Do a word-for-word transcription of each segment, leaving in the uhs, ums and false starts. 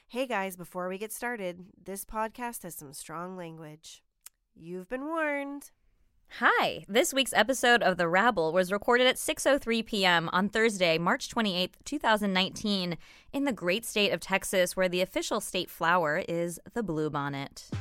Hey guys, before we get started, this podcast has some strong language. You've been warned. Hi, this week's episode of The Rabble was recorded at six oh three p.m. on Thursday, March twenty-eighth, twenty nineteen, in the great state of Texas, where the official state flower is the bluebonnet.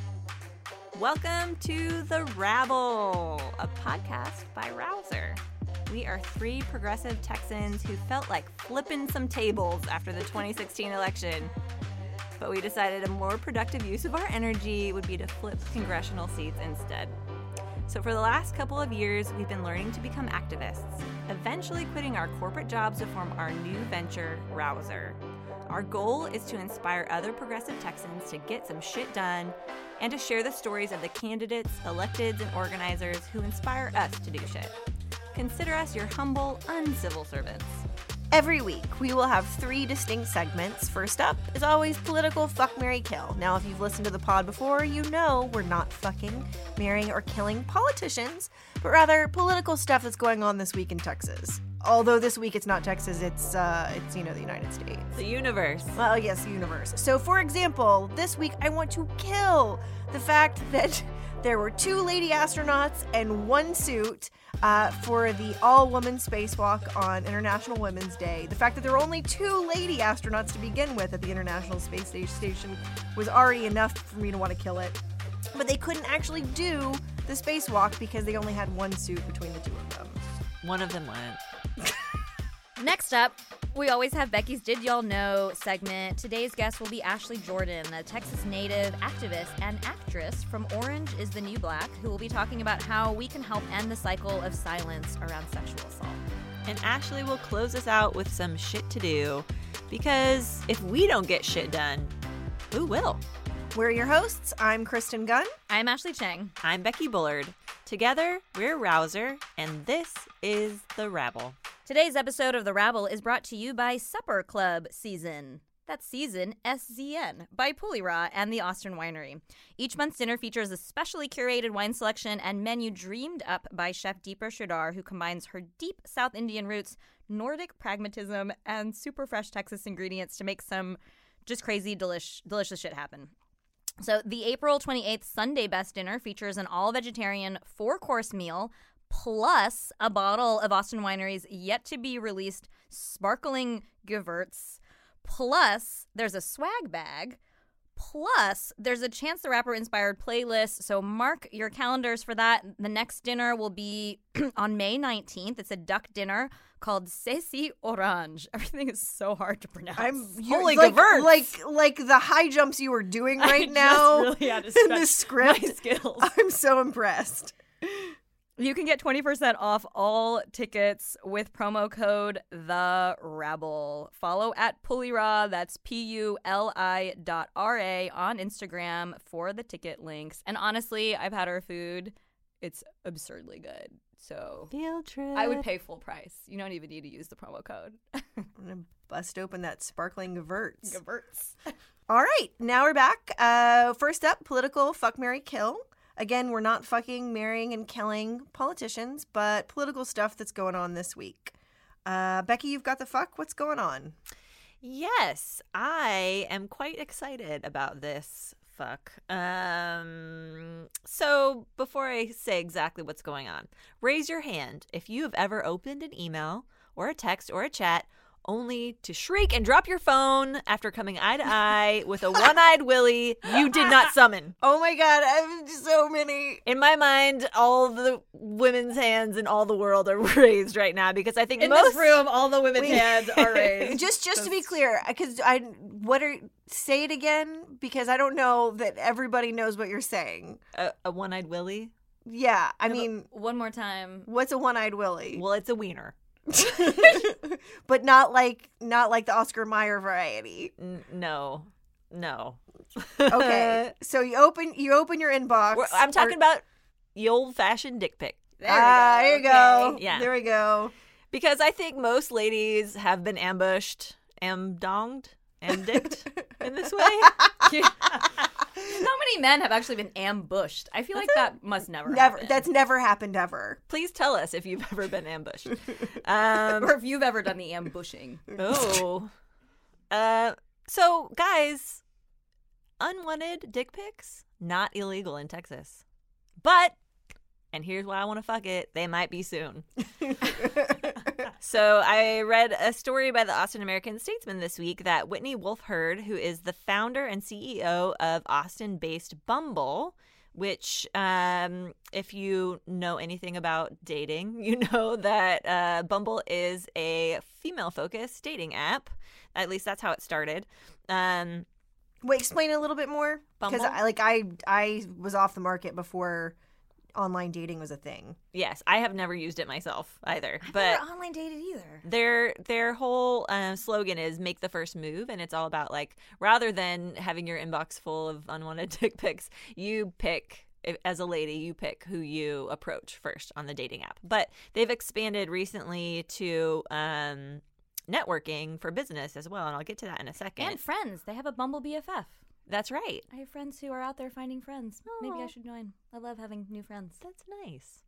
Welcome to The Rabble, a podcast by Rouser. We are three progressive Texans who felt like flipping some tables after the twenty sixteen election. But we decided a more productive use of our energy would be to flip congressional seats instead. So for the last couple of years, we've been learning to become activists, eventually quitting our corporate jobs to form our new venture, Rouser. Our goal is to inspire other progressive Texans to get some shit done and to share the stories of the candidates, electeds, and organizers who inspire us to do shit. Consider us your humble, uncivil servants. Every week, we will have three distinct segments. First up is always political fuck, marry, kill. Now, if you've listened to the pod before, you know we're not fucking, marrying, or killing politicians, but rather political stuff that's going on this week in Texas. Although this week it's not Texas, it's, uh, it's you know, the United States. The universe. Well, yes, the universe. So, for example, this week I want to kill the fact that there were two lady astronauts and one suit uh, for the all-woman spacewalk on International Women's Day. The fact that there were only two lady astronauts to begin with at the International Space Station was already enough for me to want to kill it. But they couldn't actually do the spacewalk because they only had one suit between the two of them. One of them went. Next up, we always have Becky's Did Y'all Know segment. Today's guest will be Ashley Jordan, a Texas native activist and actress from Orange is the New Black, who will be talking about how we can help end the cycle of silence around sexual assault. And Ashley will close us out with some shit to do, because if we don't get shit done, who will? We're your hosts. I'm Kristen Gunn. I'm Ashley Cheng. I'm Becky Bullard. Together, we're Rouser, and this is The Rabble. Today's episode of The Rabble is brought to you by Supper Club Season. That's Season, S Z N, by Pulley Raw and the Austin Winery. Each month's dinner features a specially curated wine selection and menu dreamed up by Chef Deepa Sridhar, who combines her deep South Indian roots, Nordic pragmatism, and super fresh Texas ingredients to make some just crazy, delish, delicious shit happen. So the April twenty-eighth Sunday Best Dinner features an all-vegetarian four-course meal plus a bottle of Austin Winery's yet-to-be-released sparkling Gewürz. Plus, there's a swag bag. Plus, there's a Chance the Rapper-inspired playlist, so mark your calendars for that. The next dinner will be on May nineteenth. It's a duck dinner called Ceci Orange. Everything is so hard to pronounce. I'm Holy like, Gewürz. like like the high jumps you were doing right I now just really had to in stretch the script. my skills. I'm so impressed. You can get twenty percent off all tickets with promo code The Rabble. Follow at Pulley Raw, that's P U L I dot R A on Instagram for the ticket links. And honestly, I've had our food. It's absurdly good. So Field trip. I would pay full price. You don't even need to use the promo code. I'm gonna bust open that sparkling Gewürz. Gewürz. All right, now we're back. Uh, first up, political fuck, marry, kill. Again, we're not fucking, marrying, and killing politicians, but political stuff that's going on this week. Uh, Becky, you've got the fuck. What's going on? Yes, I am quite excited about this fuck. Um, so before I say exactly what's going on, raise your hand if you have ever opened an email or a text or a chat only to shriek and drop your phone after coming eye to eye with a one-eyed Willie you did not summon. Oh my god, I have so many. In my mind, all the women's hands in all the world are raised right now because I think In most this room, all the women's We- hands are raised. Just just to be clear, because I what are say it again because I don't know that everybody knows what you're saying. a, a one-eyed Willie. Yeah, I mean, One more time. what's a one-eyed Willie? Well, it's a wiener. But not like not like the Oscar Mayer variety. N- no, no. Okay, so you open you open your inbox. We're- I'm talking or- about the old-fashioned dick pic. There ah, we there you go. go. Okay. Yeah. There we go. Because I think most ladies have been ambushed, am-donged, am-dicked in this way. How many men have actually been ambushed? I feel like that must never Never. happen. That's never happened ever. Please tell us if you've ever been ambushed. Um, or if you've ever done the ambushing. oh. Uh, so, guys, unwanted dick pics, not illegal in Texas. But, and here's why I want to fuck it, they might be soon. So I read a story by the Austin American-Statesman this week that Whitney Wolfe Herd, who is the founder and C E O of Austin-based Bumble, which um, if you know anything about dating, you know that uh, Bumble is a female-focused dating app. At least that's how it started. Um, Wait, explain a little bit more. Because I like I I was off the market before online dating was a thing. Yes, I have never used it myself either. I but never online dated either. Their their whole um, slogan is "Make the first move," and it's all about like rather than having your inbox full of unwanted dick pics, you pick. As a lady, you pick who you approach first on the dating app. But they've expanded recently to um, networking for business as well, and I'll get to that in a second. And friends. They have a Bumble B F F. That's right. I have friends who are out there finding friends. Oh. Maybe I should join. I love having new friends. That's nice.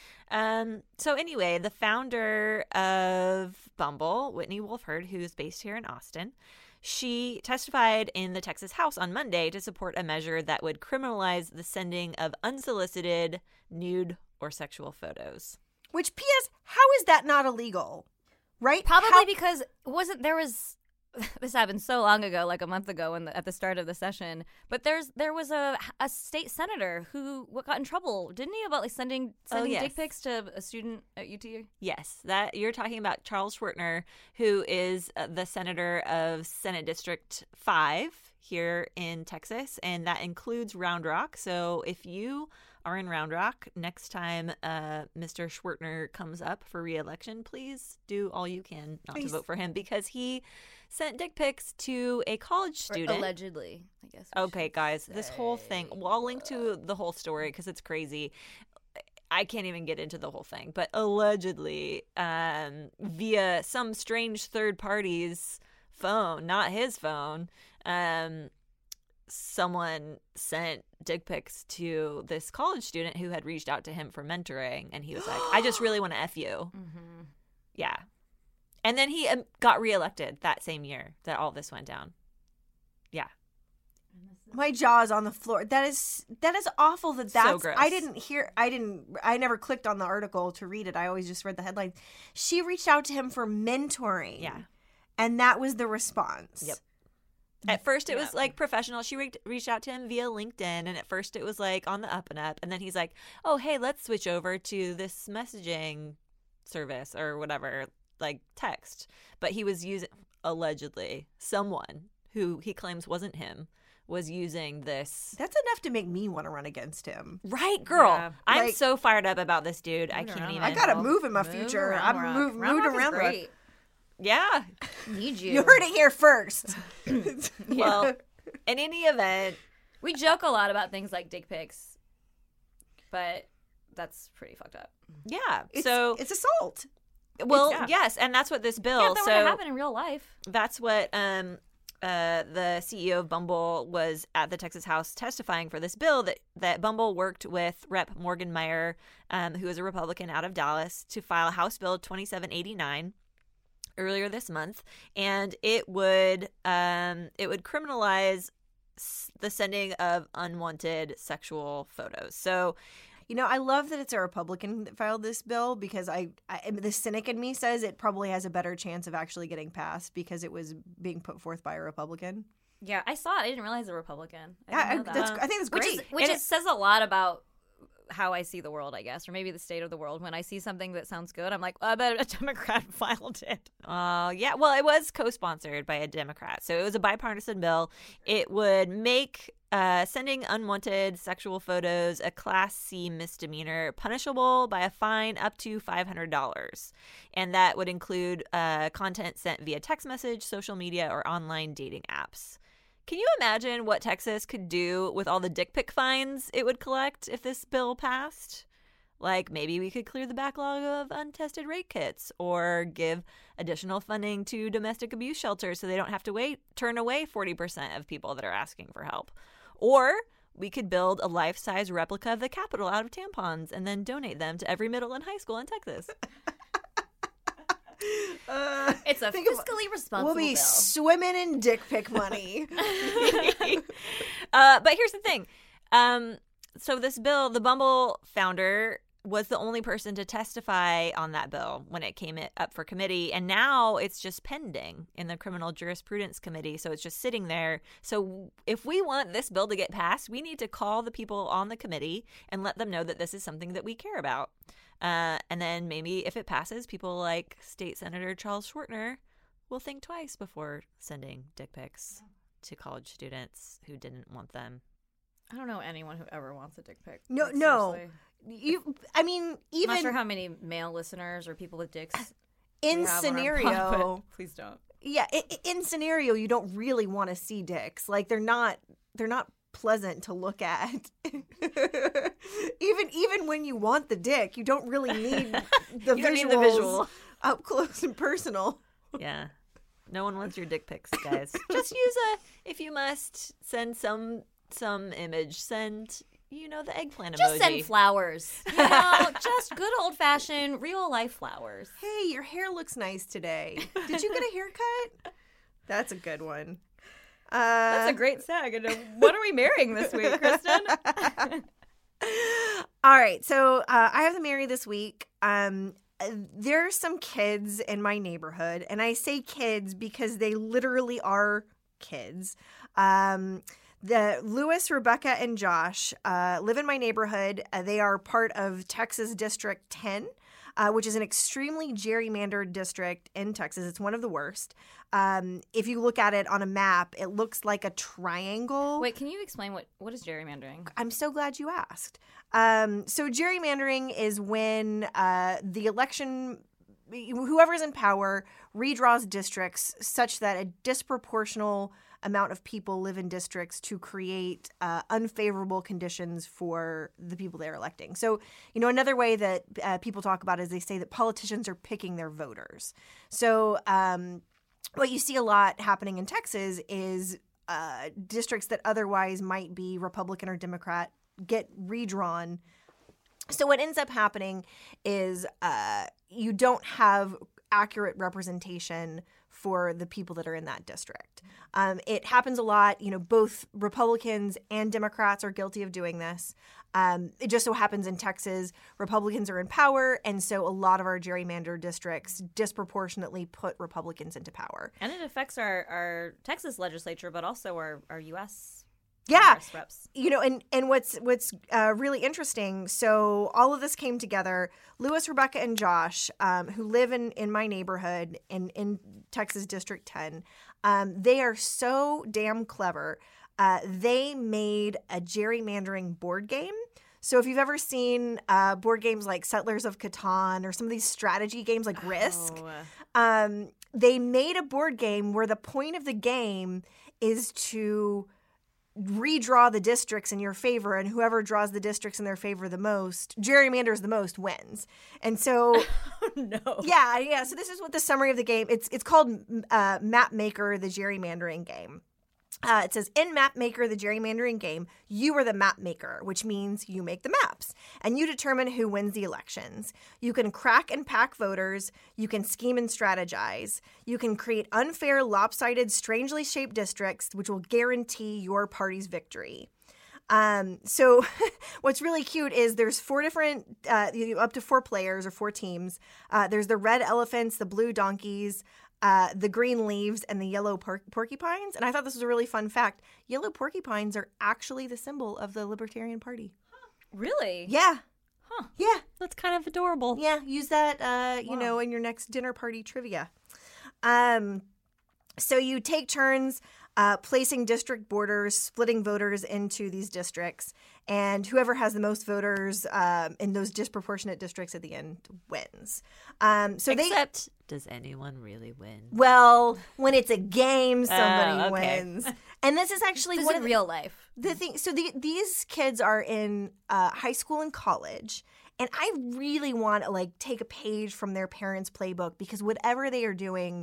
Um, so anyway, the founder of Bumble, Whitney Wolfe Herd, who's based here in Austin, she testified in the Texas House on Monday to support a measure that would criminalize the sending of unsolicited, nude, or sexual photos. Which, P S, how is that not illegal? Right? Probably How- because wasn't there was this happened so long ago, like a month ago, in the, at the start of the session. But there's there was a a state senator who what got in trouble, didn't he, about like sending sending Oh, yes. dick pics to a student at U T? Yes, that you're talking about Charles Schwertner, who is uh, the senator of Senate District five here in Texas, and that includes Round Rock. So if you are in Round Rock next time uh, Mister Schwertner comes up for re-election, please do all you can not He's- to vote for him because he sent dick pics to a college student. Or allegedly, I guess. we Okay, should guys, this whole thing, say. well, I'll link to the whole story because it's crazy. I can't even get into the whole thing, but allegedly, um, via some strange third party's phone, not his phone, um, someone sent dick pics to this college student who had reached out to him for mentoring, and he was like, I just really want to F you. Mhm. Yeah. And then he um, got reelected that same year that all this went down. Yeah. My jaw is on the floor. That is that is awful. That that's. gross. I didn't hear. I didn't. I never clicked on the article to read it. I always just read the headlines. She reached out to him for mentoring. Yeah. And that was the response. Yep. At first, it Yeah. was like professional. She re- reached out to him via LinkedIn, and at first, it was like on the up and up. And then he's like, "Oh, hey, let's switch over to this messaging service or whatever, like text." But he was using allegedly someone who he claims wasn't him was using this. That's enough to make me want to run against him. Right, girl. Yeah. I'm Like- so fired up about this dude. I Moving can't around even. I gotta Well, move in my move future. around I'm Rock. move, Round moved Rock is around. the- great. Yeah. Need you. You heard it here first. Well, in any event, We joke a lot about things like dick pics, but that's pretty fucked up. yeah. It's, so, it's assault. well, yeah. yes, and that's what this bill. Yeah, if that so were to happen in real life. that's what um uh the C E O of Bumble was at the Texas House testifying for this bill that that Bumble worked with Rep Morgan Meyer, um, who is a Republican out of Dallas, to file House Bill twenty-seven eighty-nine earlier this month, and it would um it would criminalize s- the sending of unwanted sexual photos. So You know, I love that it's a Republican that filed this bill because I, I the cynic in me says it probably has a better chance of actually getting passed because it was being put forth by a Republican. Yeah, I saw it. I didn't realize a Republican. I, Yeah, didn't I, know that. that's, I think that's which great. is which And is, says a lot about how I see the world, I guess, or maybe the state of the world. When I see something that sounds good, I'm like, oh, I bet a Democrat filed it. Uh, yeah, well, it was co-sponsored by a Democrat, so it was a bipartisan bill. It would make uh, sending unwanted sexual photos a Class C misdemeanor, punishable by a fine up to five hundred dollars, and that would include uh, content sent via text message, social media, or online dating apps. Can you imagine what Texas could do with all the dick pic fines it would collect if this bill passed? Like, maybe we could clear the backlog of untested rape kits or give additional funding to domestic abuse shelters so they don't have to wait, turn away forty percent of people that are asking for help. Or we could build a life-size replica of the Capitol out of tampons and then donate them to every middle and high school in Texas. Uh, It's a think of- fiscally responsible we'll be bill. swimming in dick pic money. Uh, but here's the thing. Um, so this bill, the Bumble founder was the only person to testify on that bill when it came up for committee. And now it's just pending in the Criminal Jurisprudence Committee. So it's just sitting there. So if we want this bill to get passed, we need to call the people on the committee and let them know that this is something that we care about. Uh, and then maybe if it passes, people like State Senator Charles Schwartner will think twice before sending dick pics to college students who didn't want them. I don't know anyone who ever wants a dick pic. No, Like, no. seriously. You, I mean, I'm even not sure how many male listeners or people with dicks in we have on our scenario, pod, but please don't. yeah, i- i- in scenario, you don't really want to see dicks. Like they're not, they're not pleasant to look at. even, even when you want the dick, you don't really need the You don't visuals need the visual. up close and personal. Yeah. No one wants your dick pics, guys. Just use a, if you must, send some some image. Send, you know, the eggplant Just emoji. send flowers. You know, just good old fashioned real life flowers. Hey, your hair looks nice today. Did you get a haircut? That's a good one. Uh, That's a great seg. And, uh, What are we marrying this week, Kristen? All right, so uh, I have the Mary this week. Um, there's some kids in my neighborhood, and I say kids because they literally are kids. Um, the Lewis, Rebecca, and Josh uh, live in my neighborhood. Uh, they are part of Texas District ten, uh, which is an extremely gerrymandered district in Texas. It's one of the worst. Um, if you look at it on a map, it looks like a triangle. Wait, can you explain what, what is gerrymandering? I'm so glad you asked. Um, so gerrymandering is when uh, the election, whoever's in power, redraws districts such that a disproportional amount of people live in districts to create uh, unfavorable conditions for the people they're electing. So, you know, another way that uh, people talk about it is they say that politicians are picking their voters. So um, what you see a lot happening in Texas is uh, districts that otherwise might be Republican or Democrat get redrawn. So what ends up happening is uh, you don't have accurate representation for the people that are in that district. Um, it happens a lot. You know, both Republicans and Democrats are guilty of doing this. Um, it just so happens in Texas, Republicans are in power, and so a lot of our gerrymandered districts disproportionately put Republicans into power. And it affects our, our Texas legislature, but also our, our U S Yeah. Congress reps. You know, and, and what's what's uh, really interesting, so all of this came together. Lewis, Rebecca, and Josh, um, who live in, in my neighborhood in, in Texas District ten, um, they are so damn clever. Uh, they made a gerrymandering board game. So if you've ever seen uh, board games like Settlers of Catan or some of these strategy games like Risk, Oh. um, they made a board game where the point of the game is to redraw the districts in your favor, and whoever draws the districts in their favor the most, gerrymanders the most, wins. And so, no. yeah, yeah. So this is what the summary of the game. It's it's called uh, Map Maker, the gerrymandering game. Uh, it says, in Map Maker, the gerrymandering game, you are the map maker, which means you make the maps, and you determine who wins the elections. You can crack and pack voters. You can scheme and strategize. You can create unfair, lopsided, strangely shaped districts, which will guarantee your party's victory. Um, so what's really cute is there's four different, uh, up to four players or four teams. Uh, there's the red elephants, the blue donkeys, Uh, the green leaves, and the yellow por- porcupines. And I thought this was a really fun fact. Yellow porcupines are actually the symbol of the Libertarian Party. Really? Yeah. Huh. Yeah. That's kind of adorable. Yeah. Use that, uh, you Wow. know, in your next dinner party trivia. Um, so you take turns uh, placing district borders, splitting voters into these districts, and whoever has the most voters um, in those disproportionate districts at the end wins. Um, so they. Except, does anyone really win? Well, when it's a game, somebody Oh, okay. wins. And this is actually This one is of the, real life. the things. So the, these kids are in uh, high school and college, and I really want to like take a page from their parents' playbook because whatever they are doing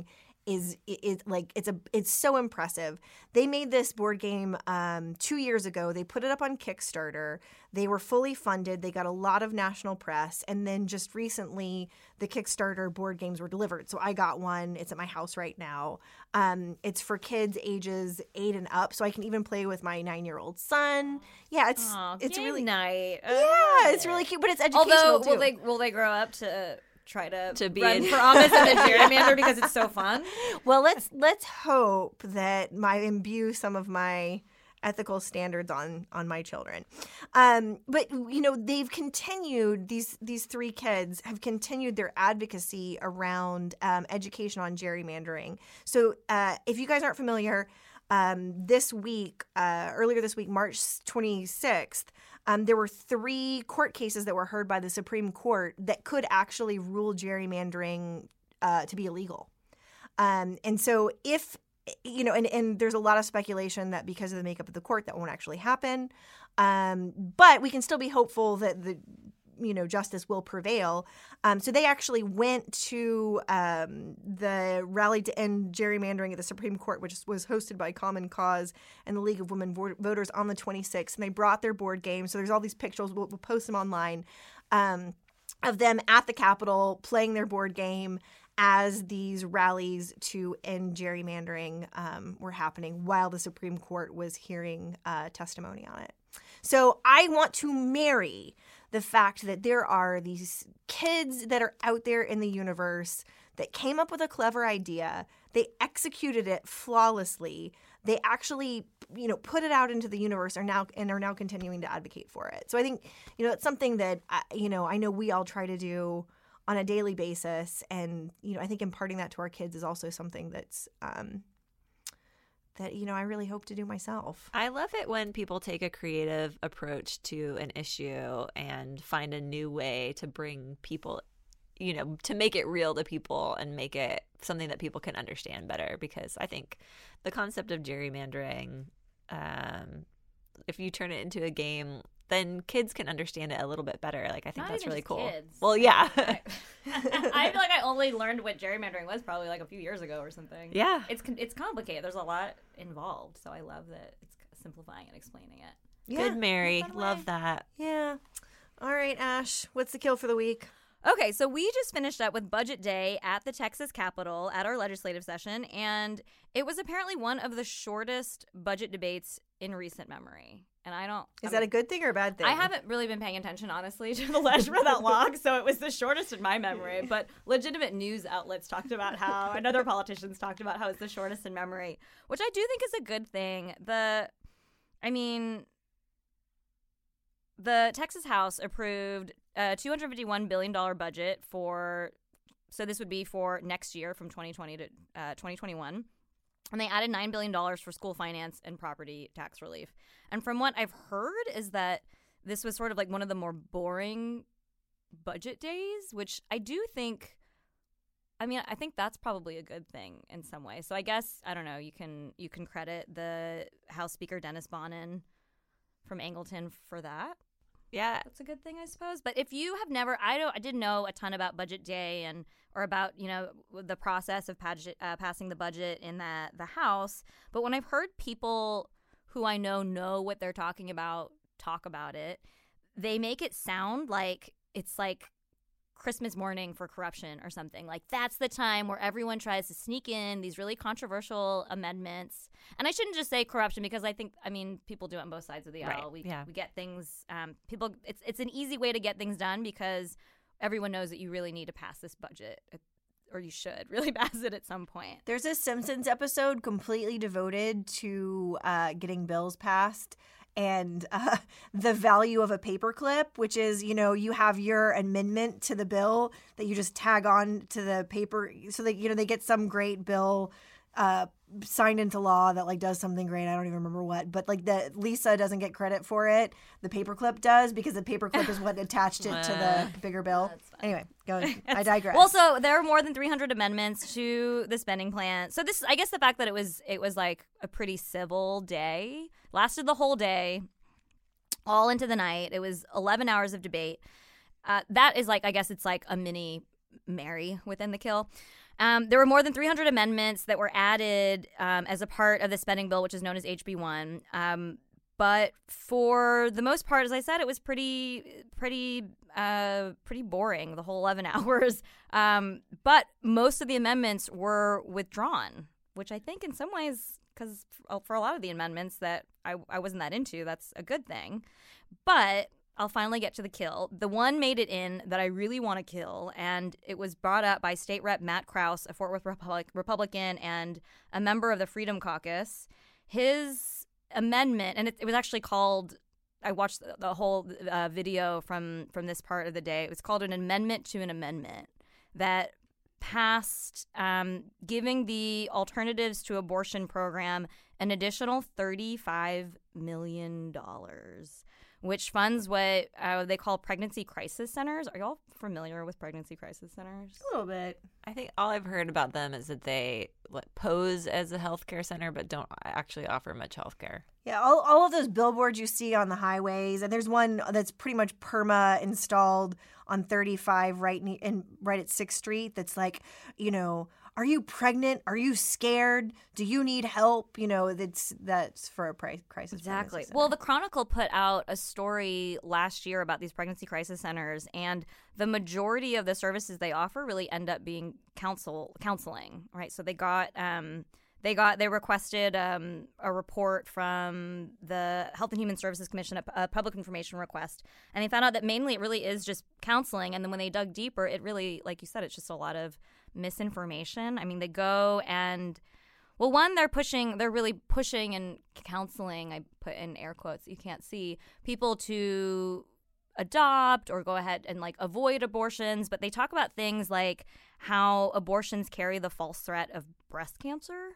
is is like it's a it's so impressive. They made this board game um, two years ago. They put it up on Kickstarter. They were fully funded. They got a lot of national press, and then just recently, the Kickstarter board games were delivered. So I got one. It's at my house right now. Um, it's for kids ages eight and up, so I can even play with my nine-year-old son. Yeah, it's Aw, it's game really night. yeah, it's really cute, but it's educational Although, too. will they will they grow up to try to, To be run in- for office in the gerrymander because it's so fun? Well, let's let's hope that my imbue some of my ethical standards on on my children. Um, but you know, they've continued these these three kids have continued their advocacy around um, education on gerrymandering. So uh, if you guys aren't familiar, um, this week, uh, earlier this week, March twenty-sixth. Um, there were three court cases that were heard by the Supreme Court that could actually rule gerrymandering uh, to be illegal. Um, and so if, you know, and, and there's a lot of speculation that because of the makeup of the court, that won't actually happen. Um, but we can still be hopeful that the, you know, justice will prevail. Um, so they actually went to um, the rally to end gerrymandering at the Supreme Court, which was hosted by Common Cause and the League of Women Voters on the twenty-sixth. And they brought their board games. So there's all these pictures. We'll, we'll post them online um, of them at the Capitol playing their board game as these rallies to end gerrymandering um, were happening while the Supreme Court was hearing uh, testimony on it. So I want to marry the fact that there are these kids that are out there in the universe that came up with a clever idea. They executed it flawlessly. They actually, you know, put it out into the universe are now and are now continuing to advocate for it. So I think, you know, it's something that, I, you know, I know we all try to do on a daily basis. And, you know, I think imparting that to our kids is also something that's, um, that, you know, I really hope to do myself. I love it when people take a creative approach to an issue and find a new way to bring people, you know, to make it real to people and make it something that people can understand better. Because I think the concept of gerrymandering, um, if you turn it into a game, then kids can understand it a little bit better. Like, I think Not that's even really just cool. kids. Well, yeah. I, I feel like I only learned what gerrymandering was probably like a few years ago or something. Yeah. It's it's complicated. There's a lot involved. So I love that it's simplifying and explaining it. Yeah. Good, Mary. Fun way. Love that. Yeah. All right, Ash, what's the kill for the week? Okay, so we just finished up with Budget Day at the Texas Capitol at our legislative session, and it was apparently one of the shortest budget debates in recent memory. And I don't... Is I that mean, a good thing or a bad thing? I haven't really been paying attention, honestly, to the ledge for that long, so it was the shortest in my memory. But legitimate news outlets talked about how, and other politicians talked about how it's the shortest in memory, which I do think is a good thing. The, I mean... The Texas House approved a two hundred fifty-one billion dollars budget for, so this would be for next year from twenty twenty to uh, twenty twenty-one. And they added nine billion dollars for school finance and property tax relief. And from what I've heard is that this was sort of like one of the more boring budget days, which I do think, I mean, I think that's probably a good thing in some way. So I guess, I don't know, you can you can credit the House Speaker Dennis Bonnen from Angleton for that. Yeah. That's a good thing, I suppose. But if you have never, I don't, I didn't know a ton about Budget Day and or about, you know, the process of budget, uh, passing the budget in the the House. But when I've heard people who I know know what they're talking about talk about it, they make it sound like it's like Christmas morning for corruption or something. Like that's the time where everyone tries to sneak in these really controversial amendments. And I shouldn't just say corruption because I think, I mean, people do it on both sides of the aisle. Right. We Yeah. we get things, um, people, it's it's an easy way to get things done because everyone knows that you really need to pass this budget, or you should really pass it at some point. There's a Simpsons episode completely devoted to uh, getting bills passed and uh, the value of a paperclip, which is, you know, you have your amendment to the bill that you just tag on to the paper so that, you know, they get some great bill uh, signed into law that like does something great. I don't even remember what, but like the Lisa doesn't get credit for it. The paperclip does because the paperclip is what attached it to the bigger bill. Anyway, go. I digress. Well, so there are more than three hundred amendments to the spending plan. So this, I guess, the fact that it was it was like a pretty civil day, lasted the whole day, all into the night. It was eleven hours of debate. Uh, that is like, I guess, it's like a mini Mary within the kill. Um, there were more than three hundred amendments that were added um, as a part of the spending bill, which is known as H B one. Um, but for the most part, as I said, it was pretty, pretty, uh, pretty boring, the whole eleven hours. Um, but most of the amendments were withdrawn, which I think in some ways, because for a lot of the amendments that I, I wasn't that into, that's a good thing. But I'll finally get to the kill. The one made it in that I really want to kill, and it was brought up by State Rep Matt Krause, a Fort Worth Republic, Republican and a member of the Freedom Caucus. His amendment, and it, it was actually called, I watched the, the whole uh, video from, from this part of the day. It was called an amendment to an amendment that passed um, giving the Alternatives to Abortion program an additional thirty-five million dollars, which funds what uh, they call pregnancy crisis centers. Are y'all familiar with pregnancy crisis centers? A little bit. I think all I've heard about them is that they like, pose as a healthcare center, but don't actually offer much healthcare. Yeah, all, all of those billboards you see on the highways, and there's one that's pretty much perma installed on thirty-five right in, in right at sixth Street. That's like, you know, are you pregnant? Are you scared? Do you need help? You know, that's that's for a pri- crisis. Exactly. Well, the Chronicle put out a story last year about these pregnancy crisis centers, and the majority of the services they offer really end up being counsel counseling, right? So they got um, they got they requested um, a report from the Health and Human Services Commission, a, a public information request, and they found out that mainly it really is just counseling. And then when they dug deeper, it really, like you said, it's just a lot of misinformation. I mean, they go and, well, one, they're pushing, they're really pushing and counseling, I put in air quotes, you can't see, people to adopt or go ahead and like avoid abortions. But they talk about things like how abortions carry the false threat of breast cancer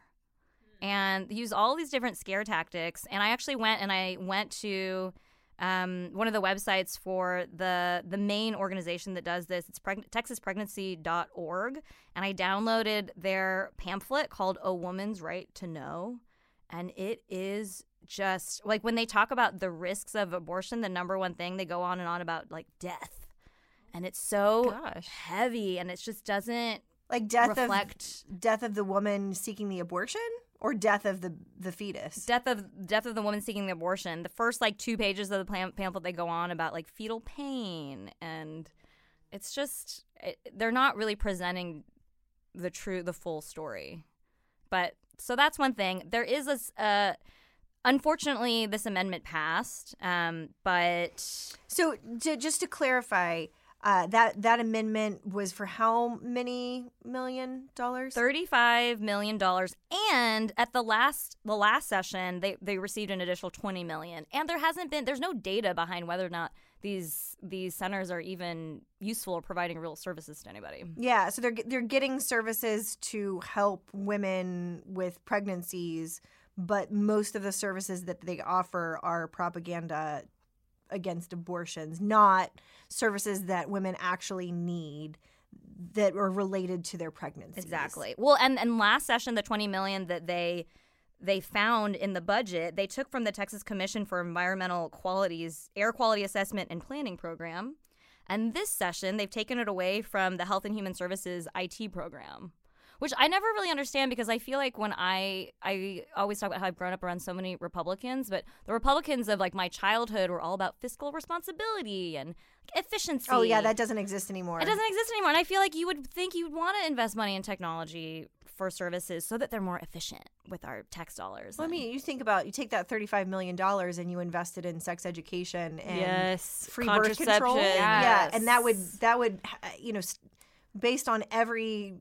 and use all these different scare tactics. And I actually went and I went to Um, one of the websites for the the main organization that does this. It's preg- texas pregnancy dot org, and I downloaded their pamphlet called A Woman's Right to Know, and it is just like when they talk about the risks of abortion, the number one thing they go on and on about like death, and it's so Gosh. heavy, and it just doesn't like death reflect of death of the woman seeking the abortion. Or death of the the fetus. Death of death of the woman seeking the abortion. The first like two pages of the pam- pamphlet, they go on about like fetal pain, and it's just it, they're not really presenting the true, the full story. But so that's one thing. There is a uh, unfortunately this amendment passed, um, but so to, just to clarify. Uh, that that amendment was for how many million dollars? thirty-five million dollars. And at the last the last session, they, they received an additional twenty million dollars. And there hasn't been there's no data behind whether or not these these centers are even useful or providing real services to anybody. Yeah, so they're they're getting services to help women with pregnancies, but most of the services that they offer are propaganda against abortions, not services that women actually need that are related to their pregnancies. Exactly. Well, and, and last session, the twenty million dollars that they they found in the budget, they took from the Texas Commission for Environmental Quality's Air Quality Assessment and Planning Program. And this session, they've taken it away from the Health and Human Services I T program, which I never really understand because I feel like when I I always talk about how I've grown up around so many Republicans, but the Republicans of like my childhood were all about fiscal responsibility and like, efficiency. Oh yeah, that doesn't exist anymore. It doesn't exist anymore, and I feel like you would think you'd want to invest money in technology for services so that they're more efficient with our tax dollars. Well, I mean, you think about you take that thirty-five million dollars and you invest it in sex education and yes, free birth control. Yes. Yeah, and that would that would you know. Based on every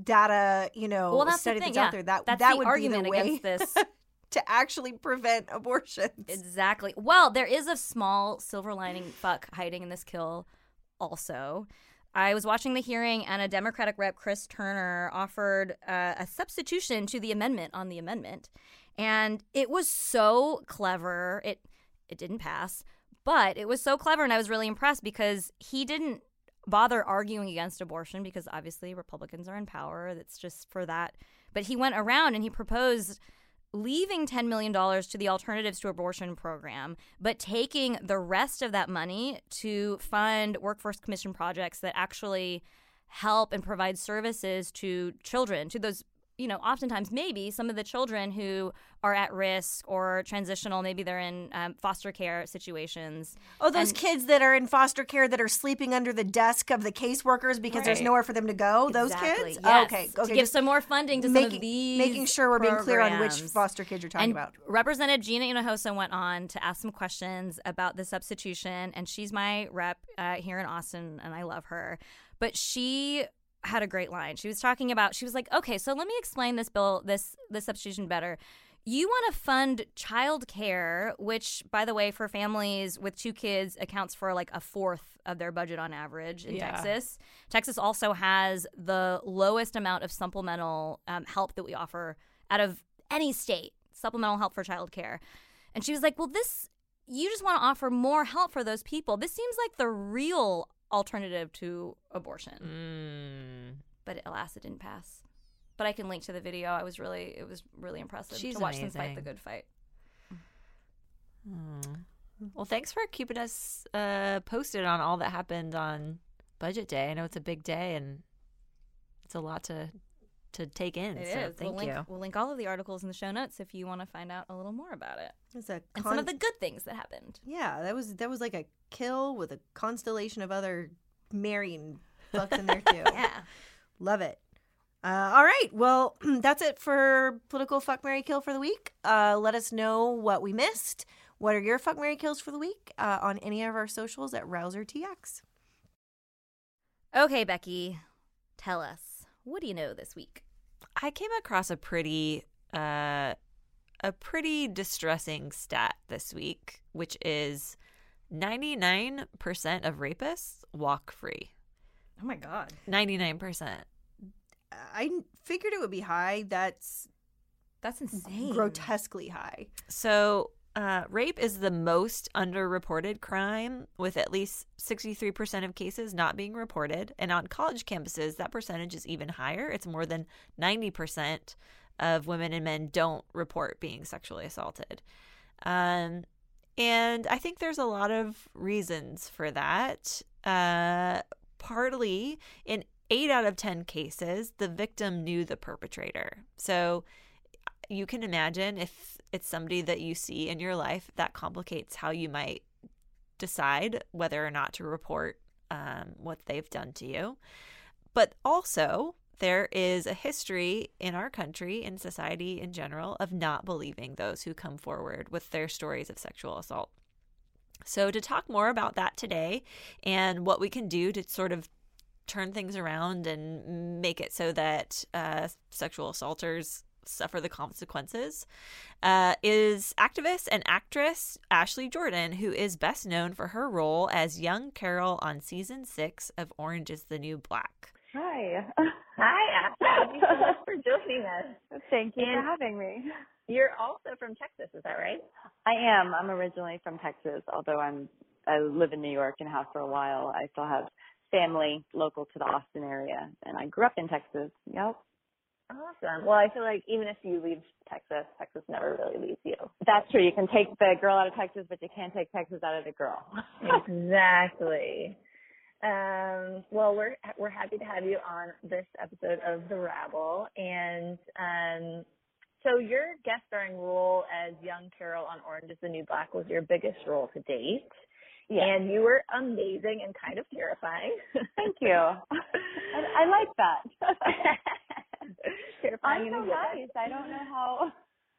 data, you know, well, that's study the thing, that's yeah. out there, that that's that the would argument be the way against this to actually prevent abortions. Exactly. Well, there is a small silver lining fuck hiding in this kill. Also, I was watching the hearing, and a Democratic rep, Chris Turner, offered uh, a substitution to the amendment on the amendment, and it was so clever. It it didn't pass, but it was so clever, and I was really impressed because he didn't bother arguing against abortion because obviously Republicans are in power. That's just for that. But he went around and he proposed leaving ten million dollars to the Alternatives to Abortion program, but taking the rest of that money to fund Workforce Commission projects that actually help and provide services to children, to those, you know, oftentimes maybe some of the children who are at risk or transitional, maybe they're in um, foster care situations. Oh, those And- kids that are in foster care that are sleeping under the desk of the caseworkers because there's Right. nowhere for them to go. Those Exactly, kids? yes. Oh, okay. To Okay. give just some more funding to making, some of these making sure we're being clear on which programs. foster kids you're talking And about. Representative Gina Hinojosa went on to ask some questions about the substitution, and she's my rep uh, here in Austin, and I love her. But she had a great line. She was talking about, she was like, okay, so let me explain this bill, this, this substitution better. You want to fund childcare, which, by the way, for families with two kids accounts for like a fourth of their budget on average in Yeah. Texas. Texas also has the lowest amount of supplemental um, help that we offer out of any state, supplemental help for childcare. And she was like, well, this, you just want to offer more help for those people. This seems like the real alternative to abortion. Mm. But alas, it didn't pass. But I can link to the video. I was really, it was really impressive She's to watch them fight amazing. the good fight. Mm. Well, thanks for keeping us uh, posted on all that happened on Budget Day. I know it's a big day and it's a lot to to take in. It so is. thank we'll you. Link, we'll link all of the articles in the show notes if you want to find out a little more about it It's a and con- some of the good things that happened. Yeah, that was that was like a kill with a constellation of other marrying fucks in there too. Yeah. Love it. Uh, all right. Well, that's it for Political Fuck, Marry, Kill for the week. Uh, let us know what we missed. What are your Fuck, Marry, Kills for the week uh, on any of our socials at RouserTX. Okay, Becky, tell us, what do you know this week? I came across a pretty uh, a pretty distressing stat this week, which is ninety-nine percent of rapists walk free. Oh my God. ninety-nine percent. I figured it would be high. That's That's insane. grotesquely high. So, uh, rape is the most underreported crime, with at least sixty-three percent of cases not being reported. And on college campuses, that percentage is even higher. It's more than ninety percent of women and men don't report being sexually assaulted. Um, and I think there's a lot of reasons for that. Uh, partly, in eight out of ten cases, the victim knew the perpetrator. So you can imagine if it's somebody that you see in your life, that complicates how you might decide whether or not to report um, what they've done to you. But also, there is a history in our country and society in general of not believing those who come forward with their stories of sexual assault. So to talk more about that today and what we can do to sort of turn things around and make it so that uh, sexual assaulters suffer the consequences, uh, is activist and actress Ashley Jordan, who is best known for her role as young Carol on season six of Orange is the New Black. Hi. Hi, Ashley. Thank you so much for joining us. Thank you And- for having me. You're also from Texas, is that right? I am. I'm originally from Texas, although I'm I live in New York and have for a while. I still have family local to the Austin area, and I grew up in Texas. Yep. Awesome. Well, I feel like even if you leave Texas, Texas never really leaves you. That's true. You can take the girl out of Texas, but you can't take Texas out of the girl. Exactly. Um, well, we're we're happy to have you on this episode of The Rabble. And um, so your guest starring role as young Carol on Orange is the New Black was your biggest role to date. Yeah. And you were amazing and kind of terrifying. Thank you. I, I like that. terrifying I'm in a so good way. nice. I don't know how.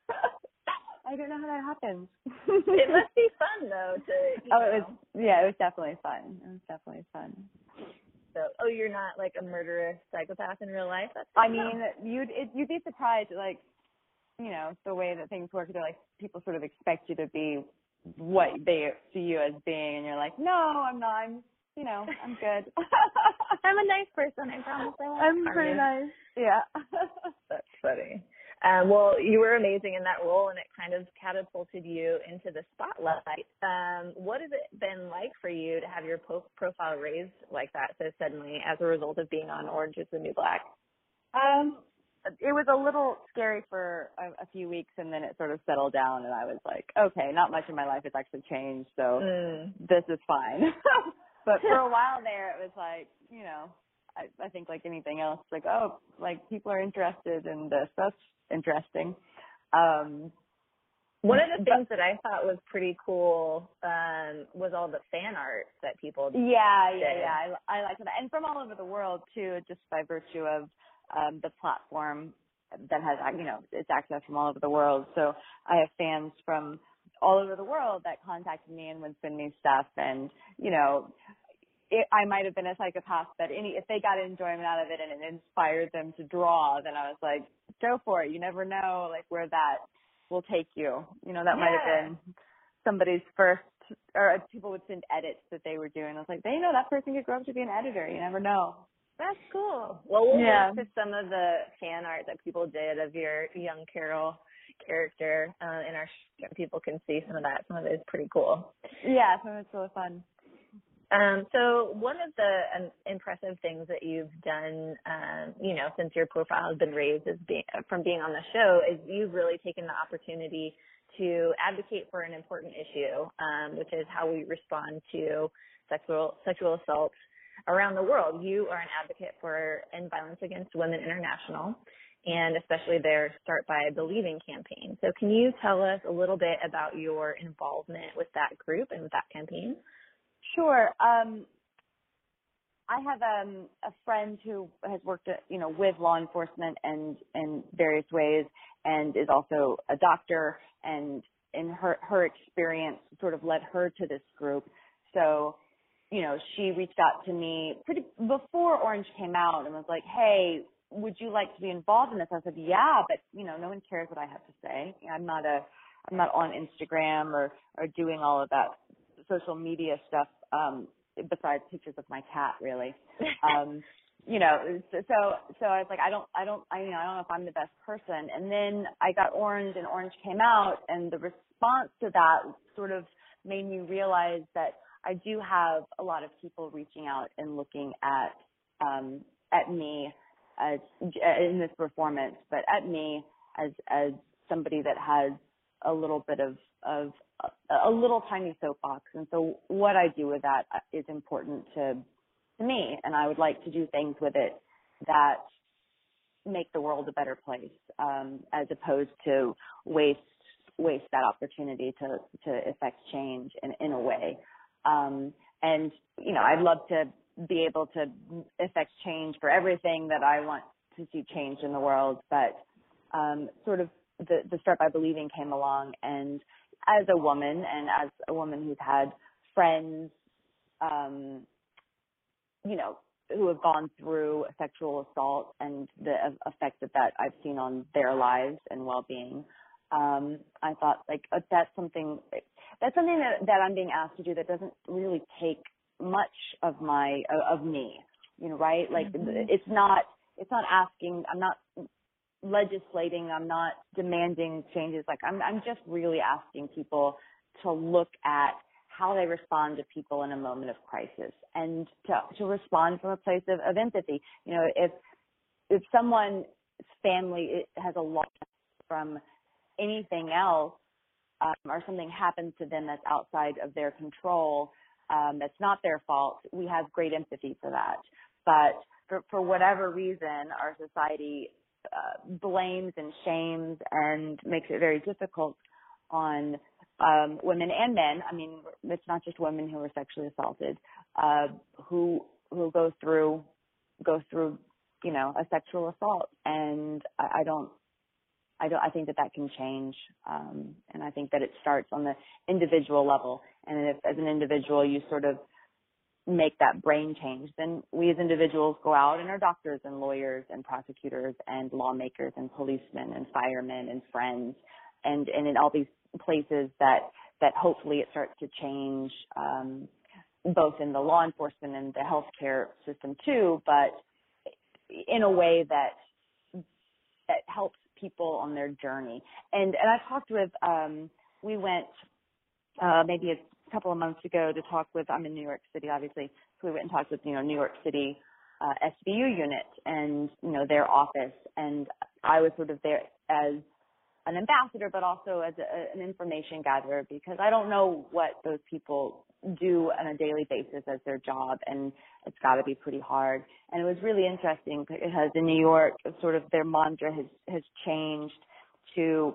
I don't know how that happens. It must be fun though to. You Oh, know, it was. Yeah, it was definitely fun. It was definitely fun. So, oh, you're not like a murderous psychopath in real life? That's I good to know. mean, you'd it, you'd be surprised, like, you know, the way that things work. They're like people sort of expect you to be what they see you as being, and you're like, no, I'm not. I'm, you know, I'm good. I'm a nice person. I promise. I won't I'm harm pretty you. nice. Yeah. That's funny. Um, well, you were amazing in that role, and it kind of catapulted you into the spotlight. Um, what has it been like for you to have your po- profile raised like that so suddenly as a result of being on Orange is the New Black? Um, it was a little scary for a, a few weeks, and then it sort of settled down, and I was like, okay, not much in my life has actually changed, so Mm. this is fine. But for a while there, it was like, you know, I, I think like anything else, like, oh, like people are interested in this. That's interesting. Um, One of the but, things that I thought was pretty cool um, was all the fan art that people did. Yeah, yeah, yeah. I, I like that. And from all over the world, too, just by virtue of um, the platform that has, you know, it's access from all over the world. So I have fans from all over the world that contacted me and would send me stuff. And, you know, it, I might have been a psychopath, but any if they got enjoyment out of it and it inspired them to draw, then I was like, go for it. You never know, like, where that will take you. You know, that yeah. might have been somebody's first, or people would send edits that they were doing. I was like, they know that person could grow up to be an editor. You never know. That's cool. Well, we'll yeah. link to some of the fan art that people did of your young Carol character uh, in our show. People can see some of that. Some of it is pretty cool. Yeah, some of it's really fun. Um, so one of the um, impressive things that you've done, um, you know, since your profile has been raised as being, from being on the show is you've really taken the opportunity to advocate for an important issue, um, which is how we respond to sexual sexual assault around the world. You are an advocate for End Violence Against Women International, and especially their Start by Believing campaign. So can you tell us a little bit about your involvement with that group and with that campaign? Sure. Um, I have um, a friend who has worked, you know, with law enforcement and in various ways, and is also a doctor. And in her her experience, sort of led her to this group. So, you know, she reached out to me pretty before Orange came out and was like, "Hey, would you like to be involved in this?" I said, "Yeah, but you know, no one cares what I have to say. I'm not a, I'm not on Instagram or or doing all of that social media stuff." Um, besides pictures of my cat, really. Um, you know, so, so I was like, I don't, I don't, I, you know, I don't know if I'm the best person. And then I got Orange and Orange came out, and the response to that sort of made me realize that I do have a lot of people reaching out and looking at, um, at me as, in this performance, but at me as, as somebody that has a little bit of, of a, a little tiny soapbox. And so what I do with that is important to, to me, and I would like to do things with it that make the world a better place, um, as opposed to waste, waste that opportunity to, to effect change in, in a way. Um, and, you know, I'd love to be able to effect change for everything that I want to see changed in the world, but um, sort of the, the Start by Believing came along, and as a woman and as a woman who's had friends, um, you know, who have gone through sexual assault and the effect that that I've seen on their lives and well-being, um, I thought, like, uh, that's something, that's something that, that I'm being asked to do that doesn't really take much of my, of me, you know, right? Like, mm-hmm. it's not, it's not asking, I'm not legislating, I'm not demanding changes. Like, I'm, I'm just really asking people to look at how they respond to people in a moment of crisis, and to, to respond from a place of, of empathy. You know, if, if someone's family has a loss from anything else, um, or something happens to them that's outside of their control, um, that's not their fault, we have great empathy for that. But for, for whatever reason, our society uh, blames and shames and makes it very difficult on um, women and men. I mean, it's not just women who are sexually assaulted, uh, who who go through go through, you know, a sexual assault, and I, I don't. I don't. I think that that can change, um, and I think that it starts on the individual level. And if, as an individual, you sort of make that brain change, then we as individuals go out and are doctors and lawyers and prosecutors and lawmakers and policemen and firemen and friends, and and in all these places that that hopefully it starts to change, um, both in the law enforcement and the healthcare system too, but in a way that that helps people on their journey. And and I talked with, um, we went uh, maybe a couple of months ago to talk with, I'm in New York City, obviously, so we went and talked with, you know, New York City uh, S V U unit and, you know, their office. And I was sort of there as an ambassador, but also as a, an information gatherer, because I don't know what those people do on a daily basis as their job, and it's got to be pretty hard. And it was really interesting because in New York, sort of their mantra has, has changed to,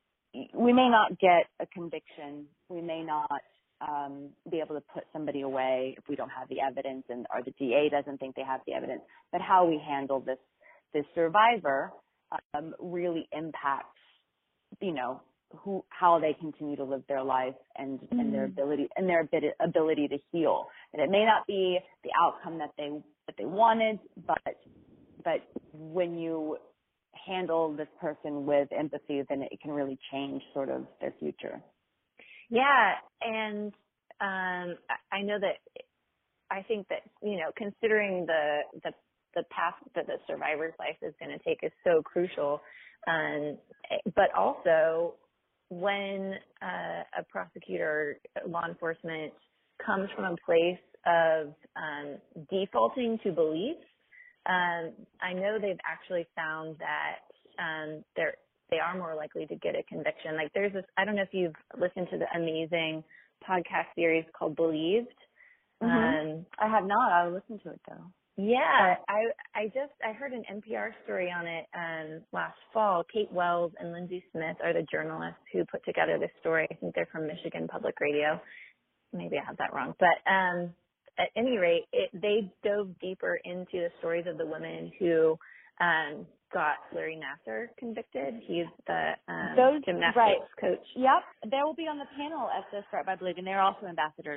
we may not get a conviction, we may not um, be able to put somebody away if we don't have the evidence, and or the D A doesn't think they have the evidence, but how we handle this this survivor um, really impacts, you know, who, how they continue to live their life and, mm-hmm. and their ability and their ability to heal. And it may not be the outcome that they that they wanted, but but when you handle this person with empathy, then it can really change sort of their future. Yeah, and um, I know that I think that, you know, considering the the the path that the survivor's life is going to take is so crucial. Um, but also, when uh, a prosecutor, law enforcement, comes from a place of um, defaulting to beliefs, um, I know they've actually found that um, they're they are more likely to get a conviction. Like there's this, I don't know if you've listened to the amazing podcast series called Believed. Mm-hmm. Um, I have not. I will listen to it though. Yeah, I I just I heard an N P R story on it um, last fall. Kate Wells and Lindsay Smith are the journalists who put together this story. I think they're from Michigan Public Radio. Maybe I have that wrong, but um, at any rate, it, they dove deeper into the stories of the women who um, got Larry Nassar convicted. He's the um, Those, gymnastics right. coach. Yep, they will be on the panel at the Start by Believing. They're also ambassadors.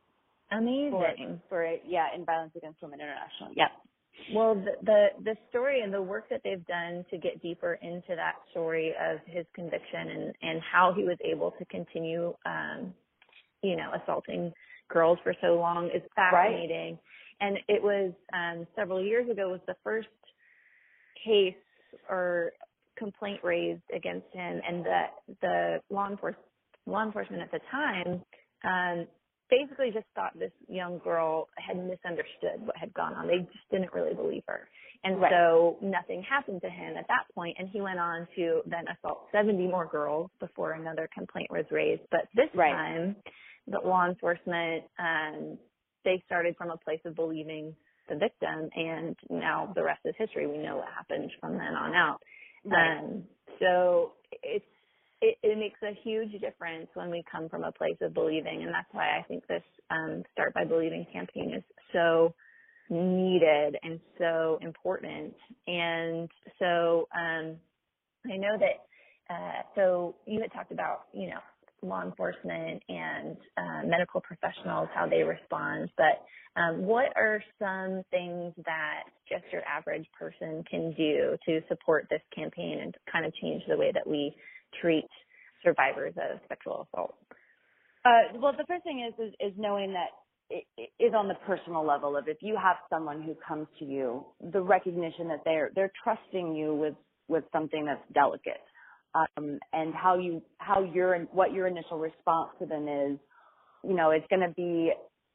Amazing. For, for yeah, in Violence Against Women International. Yep. Well, the, the the story and the work that they've done to get deeper into that story of his conviction and, and how he was able to continue, um, you know, assaulting girls for so long is fascinating. Right. And it was um, several years ago was the first case or complaint raised against him, and the the law enforcement law enforcement at the time um, basically just thought this young girl had misunderstood what had gone on. They just didn't really believe her. And right. so nothing happened to him at that point, and he went on to then assault seventy more girls before another complaint was raised. But this right. time, the law enforcement, um, they started from a place of believing the victim, and now the rest is history. We know what happened from then on out. Right. Um, so it's It, it makes a huge difference when we come from a place of believing, and that's why I think this um, Start by Believing campaign is so needed and so important. And so um, I know that, uh, so you had talked about, you know, law enforcement and uh, medical professionals, how they respond, but um, what are some things that just your average person can do to support this campaign and kind of change the way that we treat survivors of sexual assault? Uh, well, the first thing is, is is knowing that it, it is on the personal level of if you have someone who comes to you, the recognition that they're they're trusting you with with something that's delicate, um, and how you how your what your initial response to them is, you know, it's going to be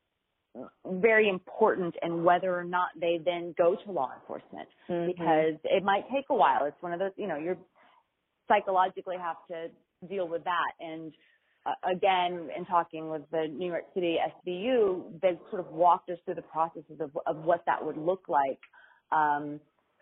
very important in whether or not they then go to law enforcement, mm-hmm. because it might take a while. It's one of those, you know, you're psychologically have to deal with that. And uh, again, in talking with the New York City S V U, they sort of walked us through the processes of, of what that would look like. Um,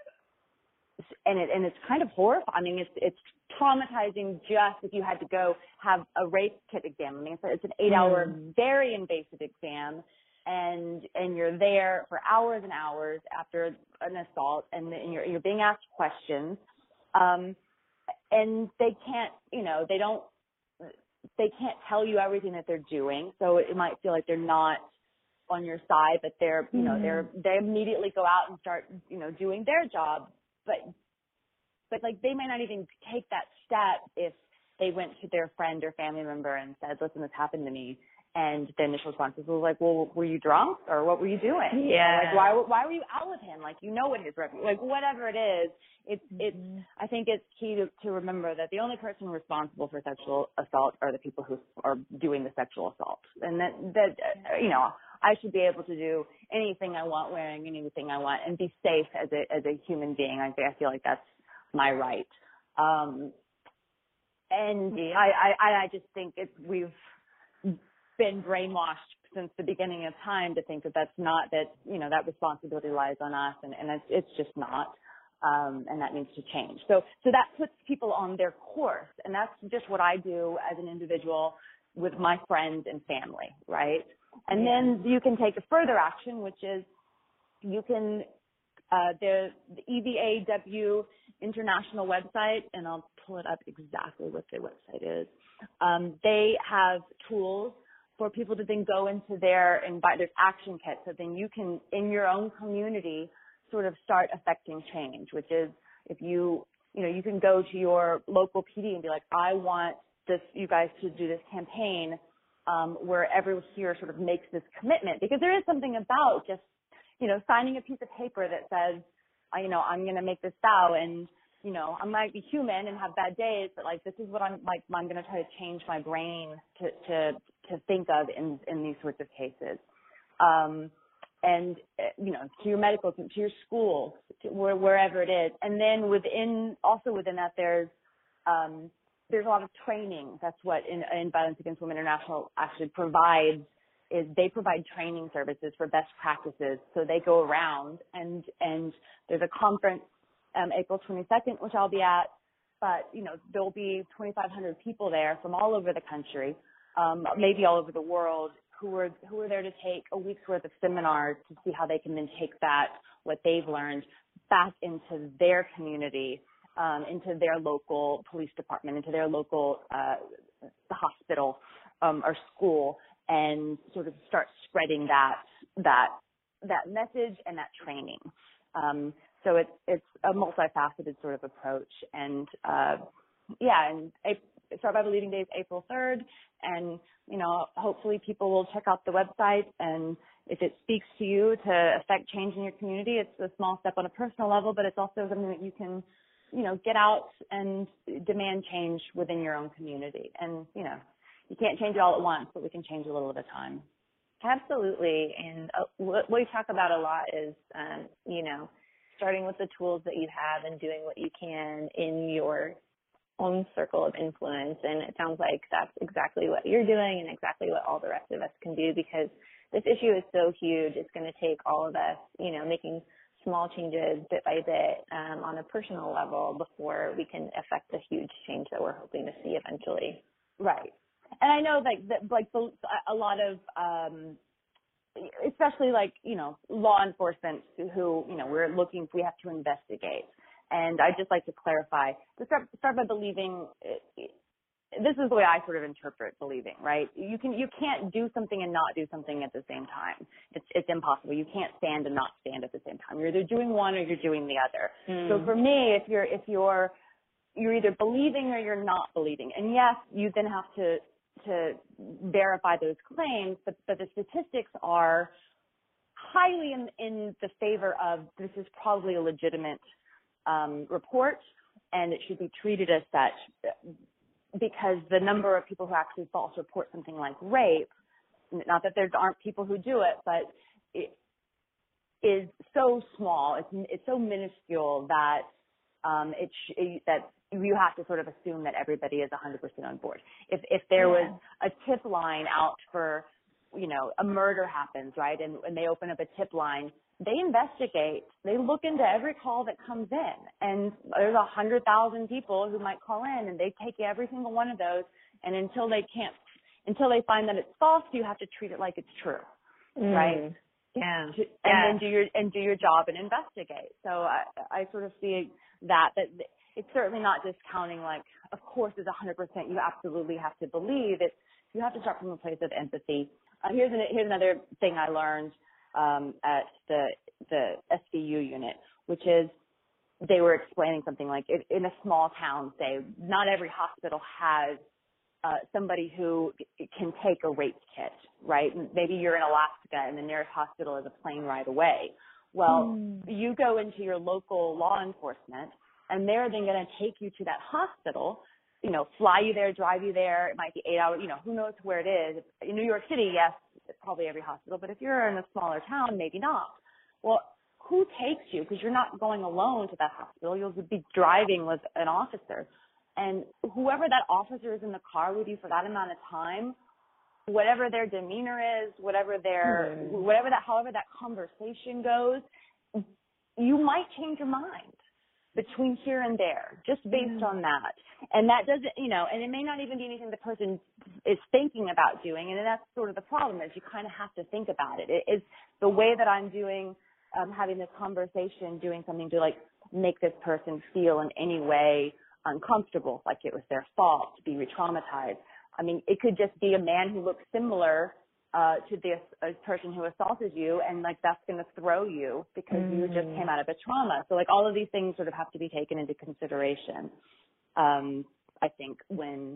and it, and it's kind of horrifying. I mean, it's, it's traumatizing just if you had to go have a rape kit exam. I mean, it's, it's an eight hour, mm. very invasive exam. And, and you're there for hours and hours after an assault, and, and you're, you're being asked questions. Um, And they can't, you know, they don't, they can't tell you everything that they're doing. So it might feel like they're not on your side, but they're, you know, mm-hmm. they're, they immediately go out and start, you know, doing their job. But, but like they may not even take that step if they went to their friend or family member and said, listen, this happened to me. And the initial response was like, well, were you drunk or what were you doing? Yeah. Like, why, why were you out with him? Like, you know what his reputation, like whatever it is, it's, mm-hmm. it's, I think it's key to, to remember that the only person responsible for sexual assault are the people who are doing the sexual assault. And that, that, uh, you know, I should be able to do anything I want, wearing anything I want, and be safe as a, as a human being. I, I feel like that's my right. Um, and Yeah. I, I, I just think it's, we've been brainwashed since the beginning of time to think that that's not, that, you know, that responsibility lies on us, and, and it's, it's just not. Um, and that needs to change. So, so that puts people on their course, and that's just what I do as an individual with my friends and family, right? And Yeah. then you can take a further action, which is you can, uh, the, the E V A W international website, and I'll pull it up exactly what their website is. Um, they have tools for people to then go into their, and buy, there's action kits, so then you can, in your own community, sort of start affecting change, which is if you, you know, you can go to your local P D and be like, I want this, you guys to do this campaign, um, where everyone here sort of makes this commitment, because there is something about just, you know, signing a piece of paper that says, I, you know, I'm going to make this vow, and, you know, I might be human and have bad days, but like, this is what I'm like, I'm going to try to change my brain to, to, to think of in, in these sorts of cases. Um, and, uh, you know, to your medical, to your school, to where, wherever it is. And then within, also within that, there's, um, there's a lot of training. That's what in, in Violence Against Women International actually provides, is they provide training services for best practices. So they go around, and, and there's a conference, um, April twenty-second, which I'll be at, but, you know, there'll be twenty-five hundred people there from all over the country, um, maybe all over the world, who are, who are there to take a week's worth of seminars to see how they can then take that, what they've learned, back into their community, um, into their local police department, into their local, uh, hospital, um, or school, and sort of start spreading that, that, that message and that training. Um, so it's, it's a multifaceted sort of approach. And, uh, yeah, and Start by Believing Day is April third. And, you know, hopefully people will check out the website, and if it speaks to you to affect change in your community, it's a small step on a personal level, but it's also something that you can, you know, get out and demand change within your own community. And, you know, you can't change it all at once, but we can change a little at a time. Absolutely. And uh, what we talk about a lot is, um, you know, starting with the tools that you have and doing what you can in your own circle of influence. And it sounds like that's exactly what you're doing and exactly what all the rest of us can do, because this issue is so huge. It's going to take all of us, you know, making small changes bit by bit um, on a personal level before we can affect the huge change that we're hoping to see eventually. Right. And I know like that, like the, a lot of, um, especially like, you know, law enforcement who, you know, we're looking, we have to investigate. And I'd just like to clarify, to start, start by believing, this is the way I sort of interpret believing, right? You can, you can't do something and not do something at the same time. It's, it's impossible. You can't stand and not stand at the same time. You're either doing one or you're doing the other. Mm. So for me, if you're, if you're, you're either believing or you're not believing. And yes, you then have to, to verify those claims, but, but the statistics are highly in, in the favor of this is probably a legitimate um, report, and it should be treated as such, because the number of people who actually false report something like rape, not that there aren't people who do it, but it is so small, it's, it's so minuscule that um, it sh- that you have to sort of assume that everybody is one hundred percent on board. If if there yeah. was a tip line out for, you know, a murder happens, right, and, and they open up a tip line, they investigate. They look into every call that comes in, and there's a hundred thousand people who might call in, and they take every single one of those, and until they can't, until they find that it's false, you have to treat it like it's true, mm. right? Yeah. And yeah. then do your and do your job and investigate. So I, I sort of see that that it's certainly not discounting like, of course, it's one hundred percent. You absolutely have to believe it. You have to start from a place of empathy. Uh, here's an, here's another thing I learned um, at the the S V U unit, which is they were explaining something like in, in a small town, say, not every hospital has uh, somebody who can take a rape kit, right? Maybe you're in Alaska and the nearest hospital is a plane ride away. Well, mm. you go into your local law enforcement, and they're then going to take you to that hospital, you know, fly you there, drive you there. It might be eight hours, you know, who knows where it is. In New York City, yes, it's probably every hospital, but if you're in a smaller town, maybe not. Well, who takes you? Because you're not going alone to that hospital. You'll be driving with an officer. And whoever that officer is in the car with you for that amount of time, whatever their demeanor is, whatever their, mm. whatever that, however that conversation goes, you might change your mind between here and there, just based mm. on that. And that doesn't, you know, and it may not even be anything the person is thinking about doing. And that's sort of the problem, is you kind of have to think about it. It is the way that I'm doing, um, having this conversation, doing something to like make this person feel in any way uncomfortable, like it was their fault, to be re-traumatized. I mean, it could just be a man who looks similar uh, to this uh, person who assaulted you, and like that's going to throw you because mm. you just came out of a trauma. So like all of these things sort of have to be taken into consideration. Um, I think when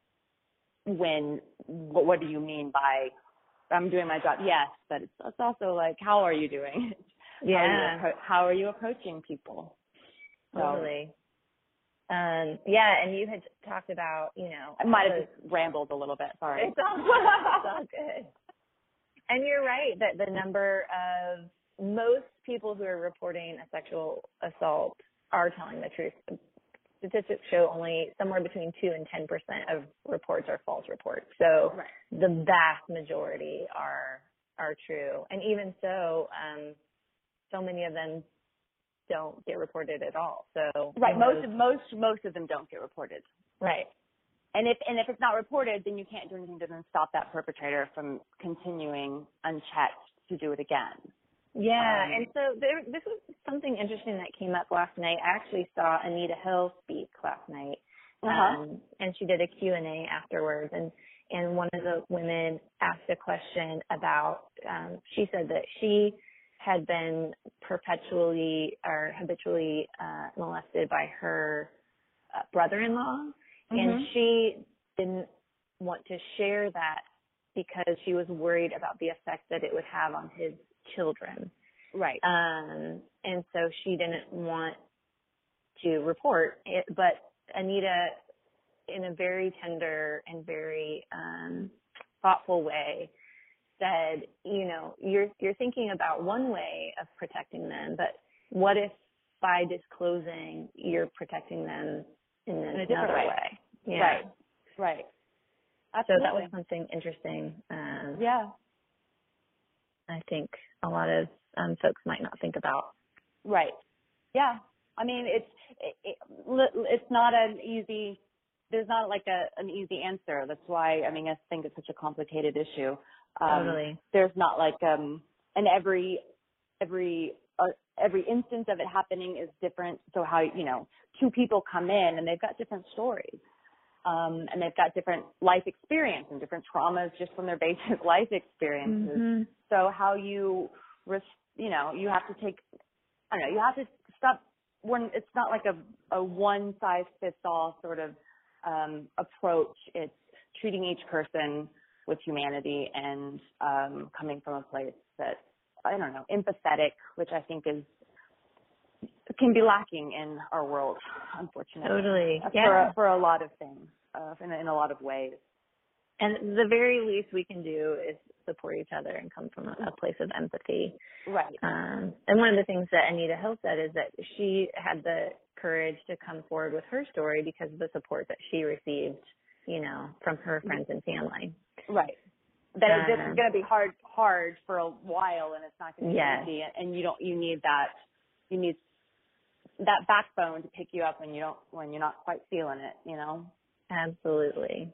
when what, what do you mean by I'm doing my job? Yes, but it's, it's also like how are you doing? Yeah. How are you, appro- how are you approaching people? So, totally. Um, yeah, and you had talked about, you know. I might have just rambled a little bit. Sorry. It's all, it's all good. And you're right that the number of most people who are reporting a sexual assault are telling the truth. Statistics show only somewhere between two and ten percent of reports are false reports. So right. the vast majority are are true. And even so, um, so many of them don't get reported at all. So right, most of most most of them don't get reported. Right. And if and if it's not reported, then you can't do anything to then stop that perpetrator from continuing unchecked to do it again. Yeah, um, and so there, this was something interesting that came up last night. I actually saw Anita Hill speak last night, uh-huh. um, and she did a Q and A afterwards. And and one of the women asked a question about. Um, she said that she had been perpetually or habitually uh, molested by her uh, brother-in-law, mm-hmm. and she didn't want to share that because she was worried about the effect that it would have on his children. Right. Um, and so she didn't want to report it, but Anita, in a very tender and very um, thoughtful way, said, you know, you're you're thinking about one way of protecting them, but what if by disclosing you're protecting them in, in a another different way? way? Yeah. Right. Right. Absolutely. So that was something interesting. Um, yeah. I think a lot of um, folks might not think about. Right. Yeah. I mean, it's it, it, it's not an easy. There's not like a an easy answer. That's why I mean I think it's such a complicated issue. Um, totally. There's not like um, and every every uh, every instance of it happening is different. So how you know two people come in and they've got different stories, um, and they've got different life experience and different traumas just from their basic life experiences. Mm-hmm. So how you res- you know you have to take I don't know you have to stop when it's not like a a one size fits all sort of um, approach. It's treating each person with humanity and um, coming from a place that, I don't know, empathetic, which I think is can be lacking in our world, unfortunately. Totally. Uh, yeah. For a, for a lot of things, uh, in, in a lot of ways. And the very least we can do is support each other and come from a, a place of empathy. Right. Um, and one of the things that Anita Hill said is that she had the courage to come forward with her story because of the support that she received, you know, from her friends and family. Right. That um, this is going to be hard, hard for a while, and it's not going to be yes. easy. And you don't, you need that, you need that backbone to pick you up when you don't, when you're not quite feeling it, you know. Absolutely.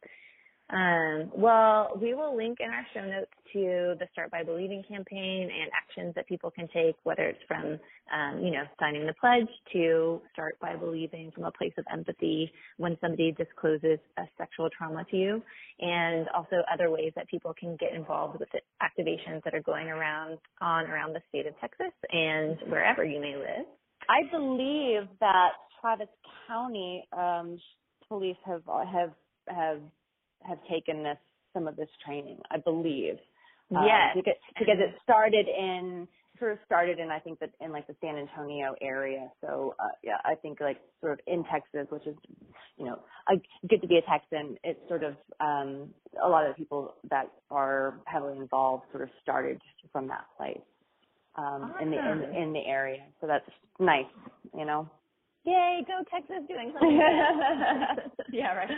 Um, well, we will link in our show notes to the Start By Believing campaign and actions that people can take, whether it's from, um, you know, signing the pledge to start by believing from a place of empathy when somebody discloses a sexual trauma to you, and also other ways that people can get involved with the activations that are going around on around the state of Texas and wherever you may live. I believe that Travis County um, police have have have have taken this some of this training, I believe. Um, yes. because, because it started in sort of started in I think that in like the San Antonio area. So uh, yeah, I think like sort of in Texas, which is you know I, good to be a Texan. It's sort of um, a lot of the people that are heavily involved sort of started from that place um, awesome. in the in, in the area. So that's nice, you know. Yay, go Texas doing something. Yeah, right.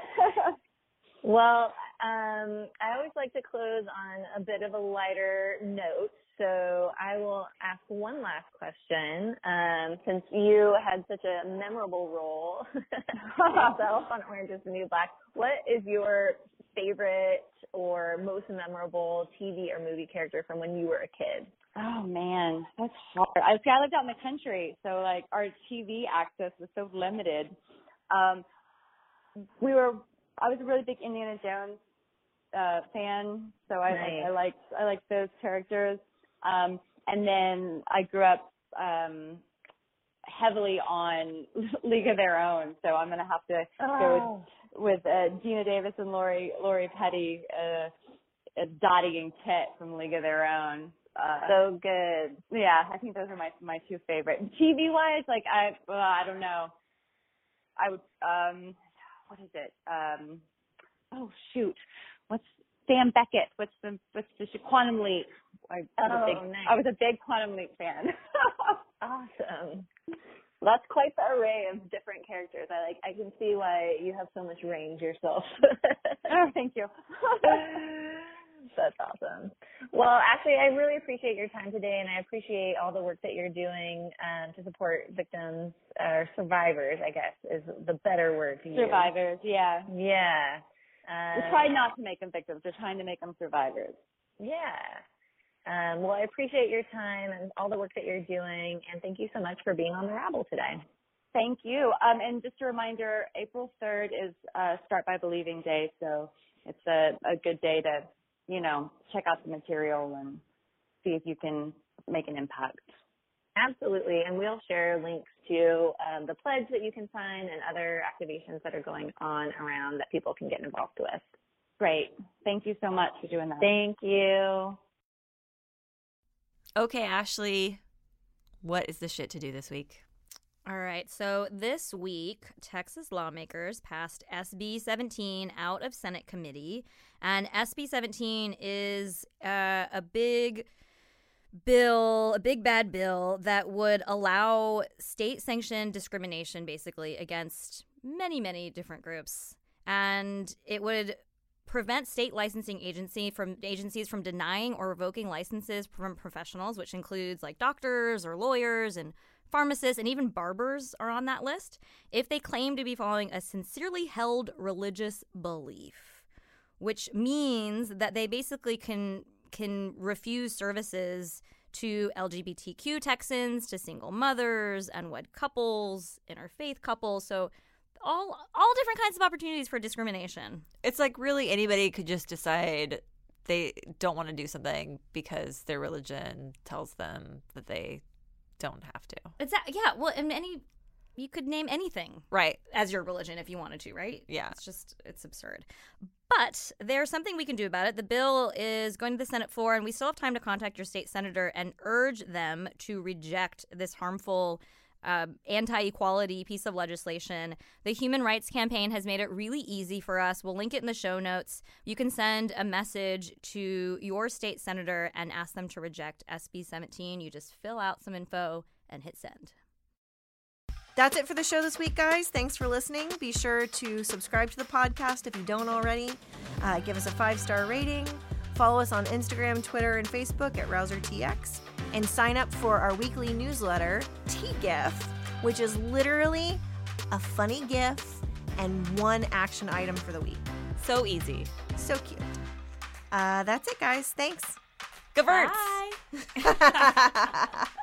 Well, um, I always like to close on a bit of a lighter note, so I will ask one last question. Um, since you had such a memorable role yourself on Orange is the New Black, what is your favorite or most memorable T V or movie character from when you were a kid? Oh man, that's hard. I see. I lived out in the country, so like our T V access was so limited. Um, we were. I was a really big Indiana Jones uh, fan, so I, Nice. I, I liked I liked those characters. Um, and then I grew up um, heavily on League of Their Own, so I'm gonna have to Oh. go with, with uh, Gina Davis and Lori Lori Petty, uh, uh, Dottie and Kit from League of Their Own. Uh, So good. yeah, I think those are my my two favorite. T V wise, like I well, I don't know. I would um what is it? Um oh shoot. What's Sam Beckett? What's the what's the Quantum Leap? I was Oh, a big nice. I was a big Quantum Leap fan. Awesome. That's quite the array of different characters. I like. I can see why you have so much range yourself. Oh, thank you. That's awesome. Well, actually, I really appreciate your time today, and I appreciate all the work that you're doing um, to support victims or survivors, I guess, is the better word to use. Survivors, yeah. Yeah. Um, We try not to make them victims. We're trying to make them survivors. Yeah. Um, well, I appreciate your time and all the work that you're doing, and thank you so much for being on The Rabble today. Thank you. Um, and just a reminder, April third is uh, Start by Believing Day, so it's a, a good day to, you know, check out the material and see if you can make an impact. Absolutely, and we'll share links to um, the pledge that you can sign and other activations that are going on around that people can get involved with. Great. Thank you so much for doing that. Thank you. Okay, Ashley, what is the shit to do this week? All right, so this week, Texas lawmakers passed S B seventeen out of Senate committee, and S B seventeen is uh, a big bill, a big bad bill that would allow state-sanctioned discrimination, basically, against many, many different groups, and it would prevent state licensing agency from agencies from denying or revoking licenses from professionals, which includes like doctors or lawyers and pharmacists, and even barbers are on that list, if they claim to be following a sincerely held religious belief, which means that they basically can can refuse services to L G B T Q Texans, to single mothers, unwed couples, interfaith couples. So all all different kinds of opportunities for discrimination. It's like really anybody could just decide they don't want to do something because their religion tells them that they don't have to. Exactly. Yeah. Well, and any you could name anything Right. as your religion if you wanted to, right? Yeah. It's just it's absurd. But there's something we can do about it. The bill is going to the Senate floor, and we still have time to contact your state senator and urge them to reject this harmful uh, anti-equality piece of legislation. The Human Rights Campaign has made it really easy for us. We'll link it in the show notes. You can send a message to your state senator and ask them to reject S B seventeen. You just fill out some info and hit send. That's it for the show this week, guys. Thanks for listening. Be sure to subscribe to the podcast if you don't already. Uh, give us a five-star rating. Follow us on Instagram, Twitter, and Facebook at RouserTX. And sign up for our weekly newsletter, T-GIF, which is literally a funny GIF and one action item for the week. So easy. So cute. Uh, that's it, guys. Thanks. Gewurz. Bye.